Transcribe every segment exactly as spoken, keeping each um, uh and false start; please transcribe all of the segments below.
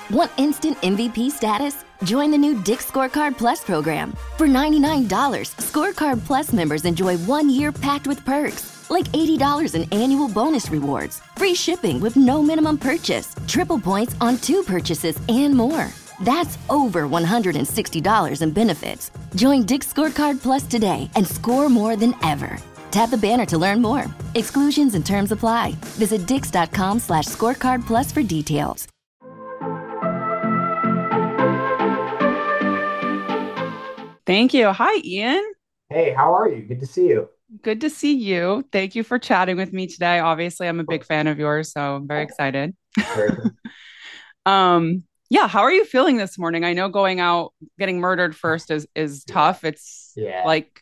Want instant M V P status? Join the new Dick's Scorecard Plus program. For ninety-nine dollars, Scorecard Plus members enjoy one year packed with perks, like eighty dollars in annual bonus rewards, free shipping with no minimum purchase, triple points on two purchases, and more. That's over one hundred sixty dollars in benefits. Join Dick's Scorecard Plus today and score more than ever. Tap the banner to learn more. Exclusions and terms apply. Visit dix.com slash scorecard plus for details. Thank you. Hi, Ian. Hey, how are you? Good to see you. Good to see you. Thank you for chatting with me today. Obviously, I'm a big fan of yours, so I'm very excited. Very good. um, yeah, how are you feeling this morning? I know going out, getting murdered first is is Yeah. tough. It's Yeah. like,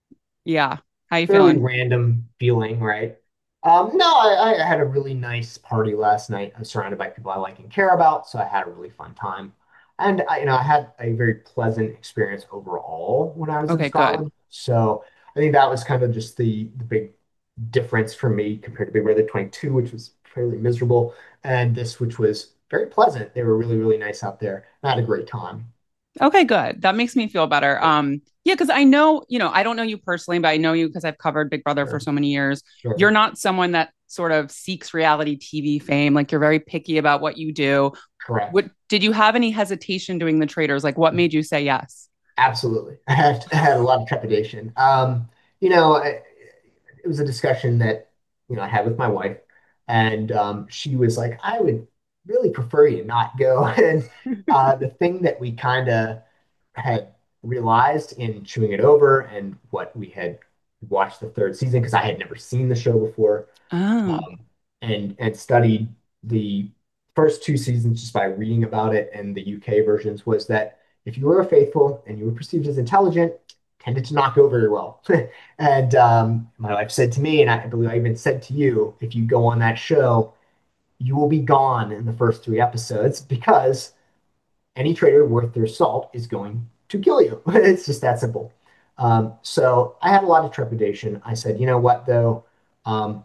yeah. How you Fairly feeling? random feeling, right? Um, no, I, I had a really nice party last night. I'm surrounded by people I like and care about, so I had a really fun time. And I, you know, I had a very pleasant experience overall when I was in Okay, good. Scotland. So I think that was kind of just the the big difference for me compared to Big Brother twenty-two, which was fairly miserable, and this, which was very pleasant. They were really, really nice out there. I had a great time. Okay, good. That makes me feel better. Um, yeah, because I know, you know, I don't know you personally, but I know you because I've covered Big Brother for Sure, so many years. You're sure. not someone that sort of seeks reality T V fame. Like you're very picky about what you do. Correct. What did you have any hesitation doing the traders? Like what made you say yes? Absolutely. I had, I had a lot of trepidation. Um, you know, I, it was a discussion that, you know, I had with my wife, and um, she was like, I would really prefer you not go. And uh, the thing that we kind of had realized in chewing it over and what we had watched the third season, because I had never seen the show before, Oh, um, and and studied the first two seasons just by reading about it and the U K versions, was that if you were faithful and you were perceived as intelligent, tended to not go very well. And um, my wife said to me, and I believe I even said to you, if you go on that show, you will be gone in the first three episodes because any trader worth their salt is going to kill you. It's just that simple. Um, so I had a lot of trepidation. I said, you know what, though? Um,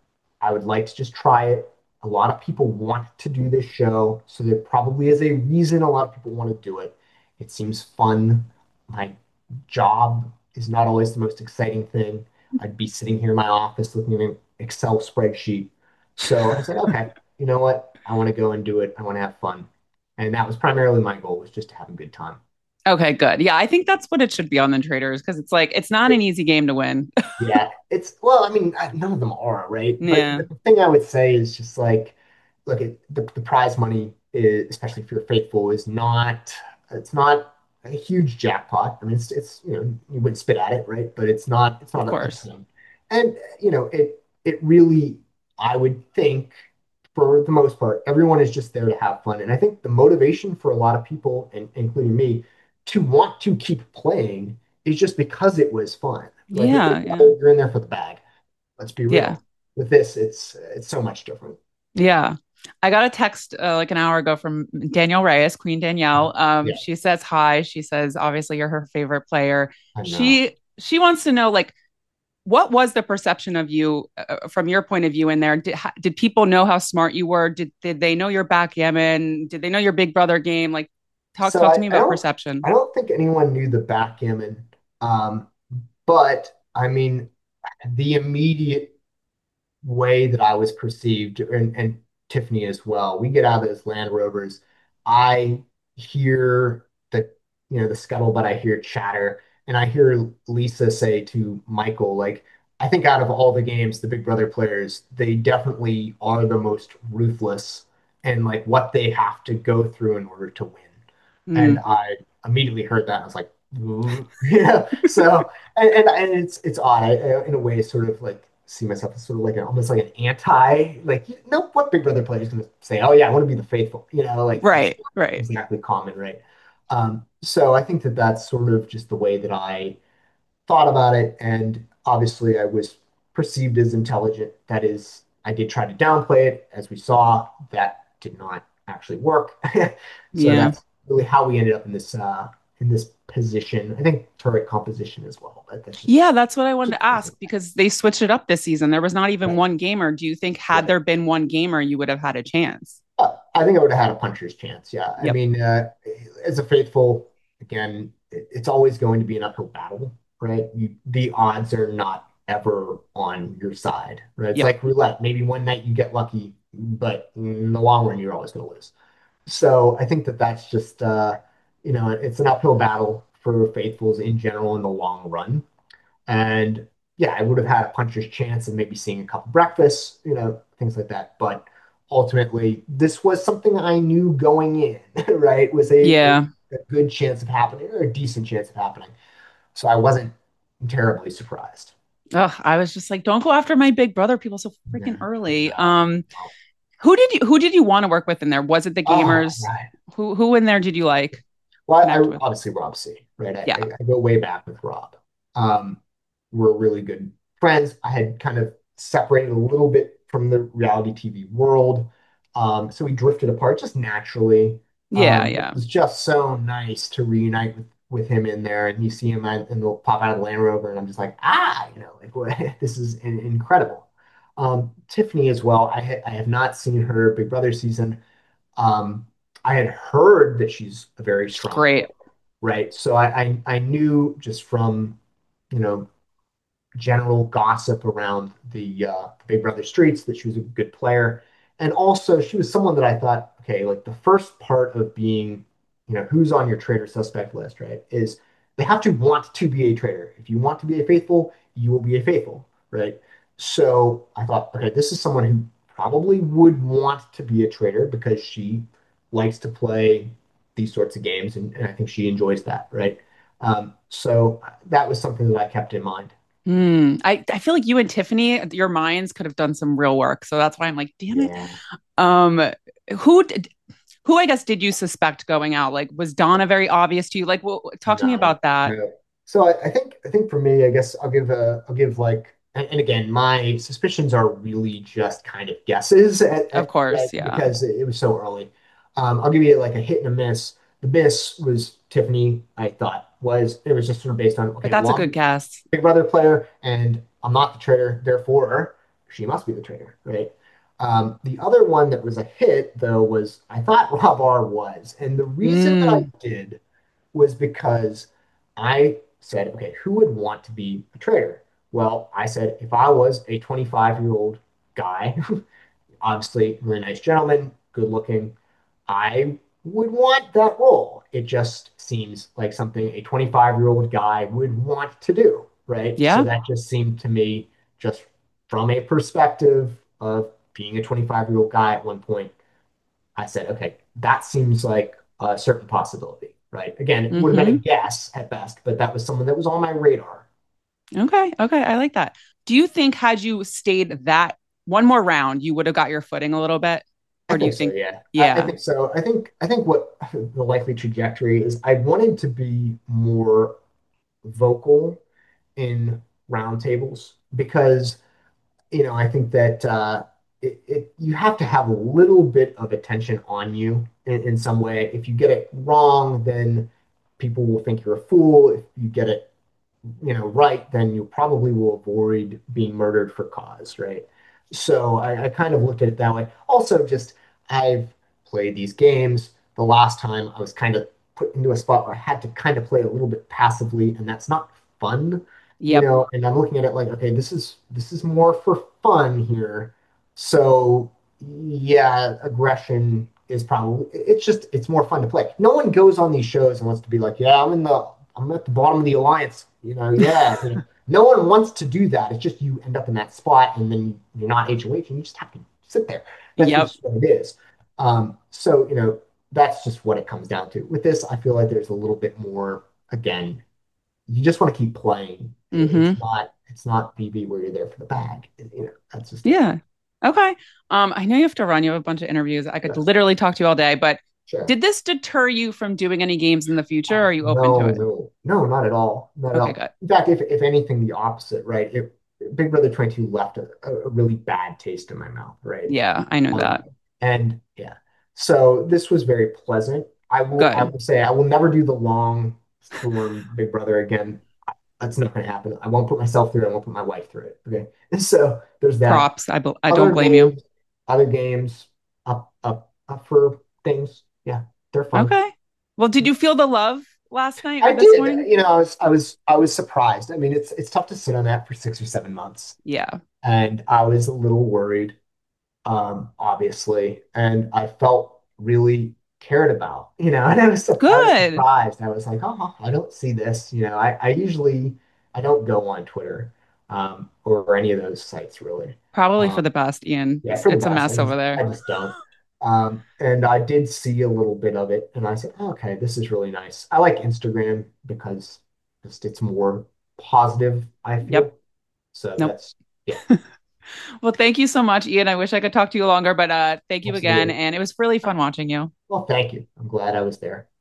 I would like to just try it. A lot of people want to do this show, so there probably is a reason a lot of people want to do it. It seems fun. My job is not always the most exciting thing. I'd be sitting here in my office looking at an Excel spreadsheet. So I said, okay, you know what? I want to go and do it. I want to have fun. And that was primarily my goal, was just to have a good time. okay, good. Yeah, I think that's what it should be on the traders because it's like it's not an easy game to win. Yeah, it's well, I mean, I- none of them are, right? But Yeah, the thing I would say is just like, look, at the, the prize money is, especially if you're faithful, is not it's not a huge jackpot. I mean, it's it's you know, you wouldn't spit at it, right? But it's not it's of not a, a course. ton. And you know, it it really, I would think, for the most part, everyone is just there to have fun. And I think the motivation for a lot of people, and including me, to want to keep playing is just because it was fun. Like with Big Yeah, yeah. Brother, you're in there for the bag. Let's be Yeah. real. With this, it's it's so much different. Yeah. I got a text uh, like an hour ago from Danielle Reyes, Queen Danielle. Um, Yeah, she says hi. She says obviously you're her favorite player. I know. She she wants to know like what was the perception of you uh, from your point of view in there? Did, ha- did people know how smart you were? Did did they know your backgammon? Did they know your Big Brother game? Like talk So talk I, to me I about don't perception. I don't think anyone knew the backgammon. Um, but I mean, the immediate way that I was perceived, and, and Tiffany as well. We get out of those Land Rovers. I hear the you know the scuttlebutt. I hear chatter, and I hear Lisa say to Michael, like, I think out of all the games, the Big Brother players, they definitely are the most ruthless, and like what they have to go through in order to win. And Mm, I immediately heard that. I was like, "Ooh." Yeah. So, and, and, and it's it's odd. I, I, in a way, sort of like see myself as sort of like an, almost like an anti, like, you know, what Big Brother player is going to say, oh yeah, I want to be the faithful, you know, like that's right, not right. exactly common, right? Um, so I think that that's sort of just the way that I thought about it. And obviously I was perceived as intelligent. That is, I did try to downplay it. As we saw, that did not actually work. So Yeah. that's really how we ended up in this uh, in this position. I think turret composition as well, but that's just Yeah, that's what I wanted just to ask because they switched it up this season. There was not even right, one gamer. Do you think had right. there been one gamer, you would have had a chance? I think I would have had a puncher's chance. Yeah. I Yep. mean, uh, as a faithful, again, it, it's always going to be an uphill battle, right? You, the odds are not ever on your side, right? It's Yep. like roulette. Maybe one night you get lucky, but in the long run, you're always going to lose. So I think that that's just, uh, you know, it's an uphill battle for faithfuls in general in the long run. And yeah, I would have had a puncher's chance of maybe seeing a couple breakfasts, you know, things like that. But ultimately, this was something I knew going in, right? Was a, a, Yeah. a good chance of happening or a decent chance of happening. So I wasn't terribly surprised. Oh, I was just like, don't go after my big brother people so Yeah, freaking early. no, Um, no. who did you who did you want to work with in there? Was it the Oh, gamers? right. Who who in there did you like Well, I, connect I with? obviously Rob C, right? I, Yeah. I, I go way back with Rob. Um, we're really good friends. I had kind of separated a little bit from the reality T V world. Um, so we drifted apart just naturally. Yeah, Um, it yeah. was just so nice to reunite with, with him in there. And you see him and they'll pop out of the Land Rover, and I'm just like, ah, you know, like what, this is in, incredible. Um, Tiffany as well. I, ha I have not seen her Big Brother season. Um, I had heard that she's a very She's strong player, great. right? So I, I I knew just from, you know, general gossip around the uh, Big Brother streets that she was a good player. And also, she was someone that I thought, okay, like the first part of being, you know, who's on your traitor suspect list, right, is they have to want to be a traitor. If you want to be a faithful, you will be a faithful, right? So I thought, okay, this is someone who probably would want to be a traitor because she likes to play these sorts of games, and, and I think she enjoys that, right? Um, so that was something that I kept in mind. Hmm. I, I feel like you and Tiffany, your minds could have done some real work. So that's why I'm like, damn it. Yeah. Um, who did, who I guess did you suspect going out? Like, was Donna very obvious to you? Like, well, talk to me No, about that. no. So I, I think I think for me, I guess I'll give a I'll give like and, and again, my suspicions are really just kind of guesses at, Of at, course, at yeah. because it was so early. Um, I'll give you like a hit and a miss. The miss was Tiffany, I thought was it was just sort of based on But okay, that's a well, I'm good a guess. Big Brother player and I'm not the traitor, therefore she must be the traitor, right? Um, the other one that was a hit though was I thought Rob R was, and the reason that I Mm, did was because I said, okay, who would want to be a traitor? Well, I said, if I was a twenty-five year old guy, obviously, really nice gentleman, good looking, I would want that role. It just seems like something a twenty-five year old guy would want to do, right? So yeah. that just seemed to me, just from a perspective of being a twenty-five year old guy at one point, I said, okay, that seems like a certain possibility, right? Again, it would have been a Mm-hmm. guess at best, but that was someone that was on my radar. Okay. Okay. I like that. Do you think had you stayed that one more round, you would have got your footing a little bit? I Or do you think so, think, yeah. I, I yeah, think so. I think I think what the likely trajectory is, I wanted to be more vocal in roundtables because you know I think that uh, it, it you have to have a little bit of attention on you in, in some way. If you get it wrong, then people will think you're a fool. If you get it you know, right, then you probably will avoid being murdered for cause, right? So I, I kind of looked at it that way. Also, just I've played these games. The last time I was kind of put into a spot where I had to kind of play a little bit passively, and that's not fun, you yep, know. And I'm looking at it like, okay, this is this is more for fun here. So yeah, aggression is probably it's just it's more fun to play. No one goes on these shows and wants to be like, yeah, I'm in the I'm at the bottom of the alliance. You know, yeah. You know, no one wants to do that. It's just you end up in that spot and then you're not H O H and you just have to sit there. That's yep. just what it is. Um, so, you know, that's just what it comes down to. With this, I feel like there's a little bit more, again, you just want to keep playing. It's Mm-hmm. not, it's not B B where you're there for the bag. You know, that's just it. Yeah. Okay. Um, I know you have to run. You have a bunch of interviews. I could Sure. literally talk to you all day, but Sure. did this deter you from doing any games in the future? Or Uh, are you open to no, it? no, no, not at all. Not at Okay, all. good. In fact, if if anything, the opposite, right? If Big Brother twenty-two left a, a really bad taste in my mouth, right? Yeah, I know Um, that. and yeah, so this was very pleasant. I will, I Good. will say, I will never do the long form Big Brother again. That's not going to happen. I won't put myself through it. I won't put my wife through it. Okay. And so there's that. Props. I, bel- I don't Other blame you. games, other games, up, up, uh, for things. Yeah, they're fun. Okay. Well, did you feel the love last night or I this did. morning? You know, I was I was I was surprised. I mean, it's it's tough to sit on that for six or seven months, Yeah. and I was a little worried, um, obviously, and I felt really cared about, you know, and I was su- I was Good. surprised. I was like, oh, I don't see this. You know, I I usually I don't go on Twitter, um, or any of those sites really. Probably for Um, the best, Ian. yeah, It's for the it's a best. I mess over just I there. just don't. Um, and I did see a little bit of it, and I said, oh, okay, this is really nice. I like Instagram because just it's more positive, I Yep. feel. So Nope. that's yeah, Well, thank you so much, Ian. I wish I could talk to you longer, but uh thank you again. absolutely. And it was really fun watching you. Well, thank you. I'm glad I was there.